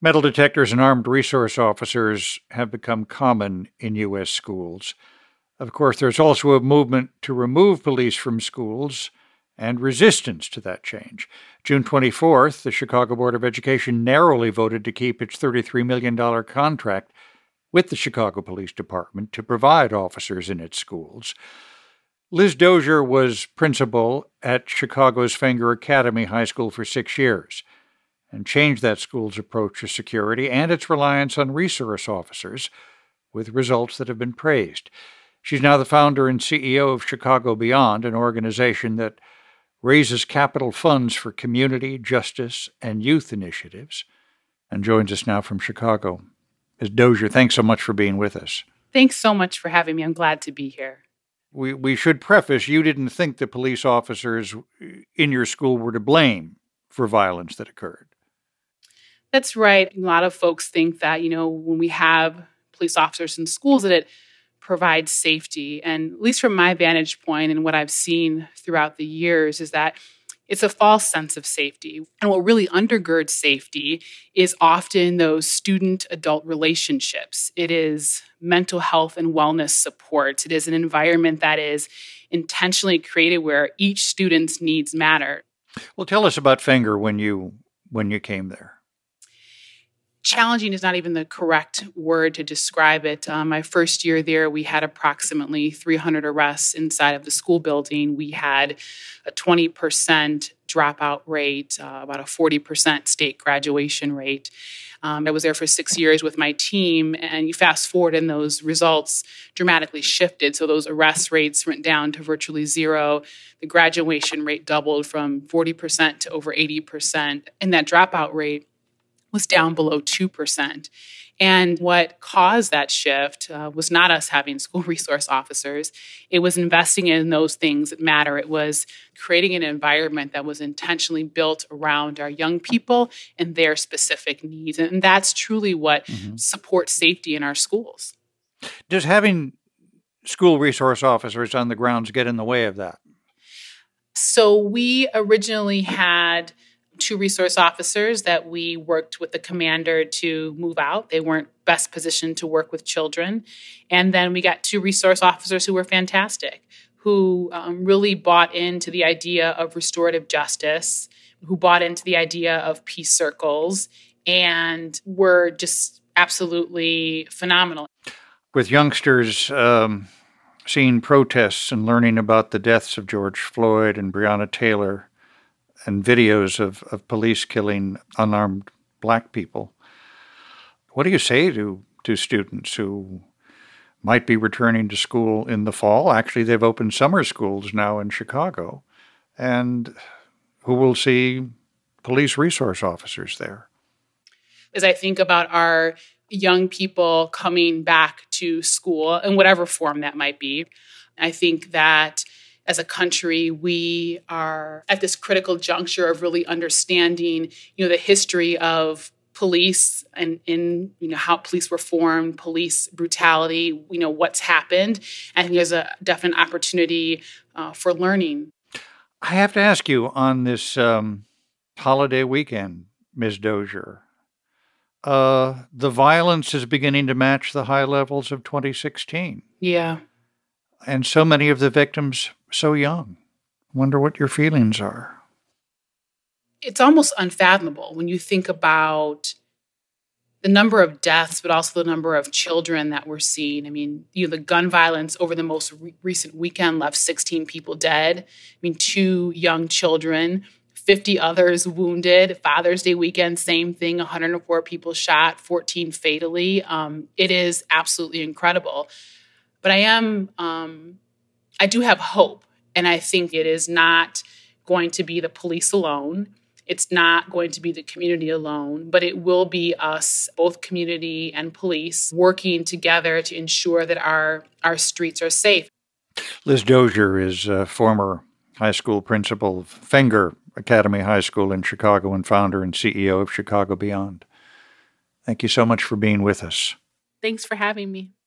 Metal detectors and armed resource officers have become common in U.S. schools. Of course, there's also a movement to remove police from schools and resistance to that change. June 24th, the Chicago Board of Education narrowly voted to keep its $33 million contract with the Chicago Police Department to provide officers in its schools. Liz Dozier was principal at Chicago's Fenger Academy High School for 6 years and changed that school's approach to security and its reliance on resource officers, with results that have been praised. She's now the founder and CEO of Chicago Beyond, an organization that raises capital funds for community, justice, and youth initiatives, and joins us now from Chicago. Ms. Dozier, thanks so much for being with us. Thanks so much for having me. I'm glad to be here. We should preface, you didn't think the police officers in your school were to blame for violence that occurred. That's right. A lot of folks think that, when we have police officers in schools, that it provides safety. And at least from my vantage point and what I've seen throughout the years is that it's a false sense of safety. And what really undergirds safety is often those student-adult relationships. It is mental health and wellness support. It is an environment that is intentionally created where each student's needs matter. Well, tell us about Fenger when you came there. Challenging is not even the correct word to describe it. My first year there, we had approximately 300 arrests inside of the school building. We had a 20% dropout rate, about a 40% state graduation rate. I was there for 6 years with my team, and you fast forward and those results dramatically shifted. So those arrest rates went down to virtually zero. The graduation rate doubled from 40% to over 80%, and that dropout rate was down below 2%. And what caused that shift was not us having school resource officers. It was investing in those things that matter. It was creating an environment that was intentionally built around our young people and their specific needs. And that's truly what supports safety in our schools. Does having school resource officers on the grounds get in the way of that? So we originally had 2 resource officers that we worked with the commander to move out. They weren't best positioned to work with children. And then we got 2 resource officers who were fantastic, who really bought into the idea of restorative justice, who bought into the idea of peace circles, and were just absolutely phenomenal. With youngsters seeing protests and learning about the deaths of George Floyd and Breonna Taylor, and videos of police killing unarmed Black people, what do you say to students who might be returning to school in the fall? Actually, they've opened summer schools now in Chicago, and who will see police resource officers there. As I think about our young people coming back to school in whatever form that might be, I think that as a country, we are at this critical juncture of really understanding, the history of police and in how police were formed, police brutality, what's happened. I think there's a definite opportunity for learning. I have to ask you on this holiday weekend, Ms. Dozier, the violence is beginning to match the high levels of 2016. Yeah. And so many of the victims so young. Wonder what your feelings are. It's almost unfathomable when you think about the number of deaths, but also the number of children that we're seeing. I mean, the gun violence over the most recent weekend left 16 people dead. 2 young children, 50 others wounded. Father's Day weekend, same thing, 104 people shot, 14 fatally. It is absolutely incredible. But I do have hope. And I think it is not going to be the police alone. It's not going to be the community alone, but it will be us, both community and police, working together to ensure that our streets are safe. Liz Dozier is a former high school principal of Fenger Academy High School in Chicago and founder and CEO of Chicago Beyond. Thank you so much for being with us. Thanks for having me.